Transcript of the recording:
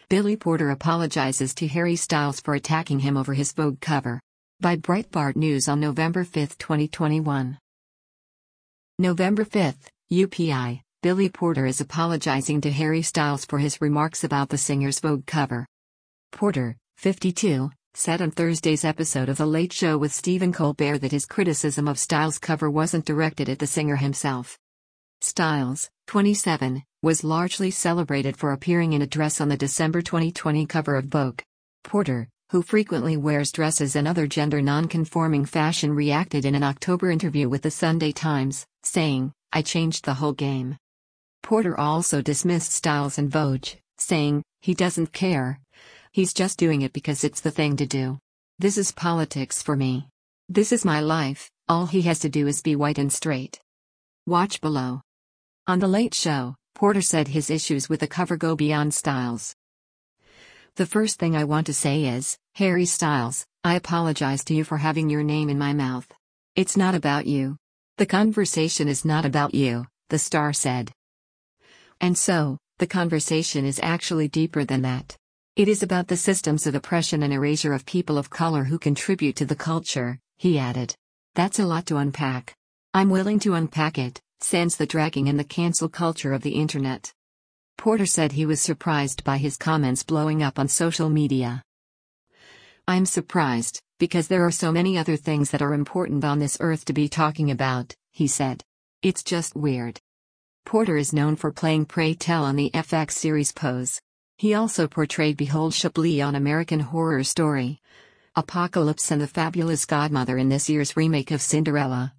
Billy Porter apologizes to Harry Styles for attacking him over his Vogue cover. By Breitbart News on November 5, 2021. November 5, UPI, Billy Porter is apologizing to Harry Styles for his remarks about the singer's Vogue cover. Porter, 52, said on Thursday's episode of The Late Show with Stephen Colbert that his criticism of Styles' cover wasn't directed at the singer himself. Styles, 27, was largely celebrated for appearing in a dress on the December 2020 cover of Vogue. Porter, who frequently wears dresses and other gender non-conforming fashion, reacted in an October interview with the Sunday Times, saying, "I changed the whole game." Porter also dismissed Styles and Vogue, saying, "He doesn't care. He's just doing it because it's the thing to do. This is politics for me. This is my life, all he has to do is be white and straight." Watch below. On The Late Show, Porter said his issues with the cover go beyond Styles. "The first thing I want to say is, Harry Styles, I apologize to you for having your name in my mouth. It's not about you. The conversation is not about you," the star said. "And so, the conversation is actually deeper than that. It is about the systems of oppression and erasure of people of color who contribute to the culture," he added. "That's a lot to unpack. I'm willing to unpack it, sans the dragging and the cancel culture of the internet." Porter said he was surprised by his comments blowing up on social media. "I'm surprised, because there are so many other things that are important on this earth to be talking about," he said. "It's just weird." Porter is known for playing Pray Tell on the FX series Pose. He also portrayed Behold Chablis on American Horror Story Apocalypse and the Fabulous Godmother in this year's remake of Cinderella.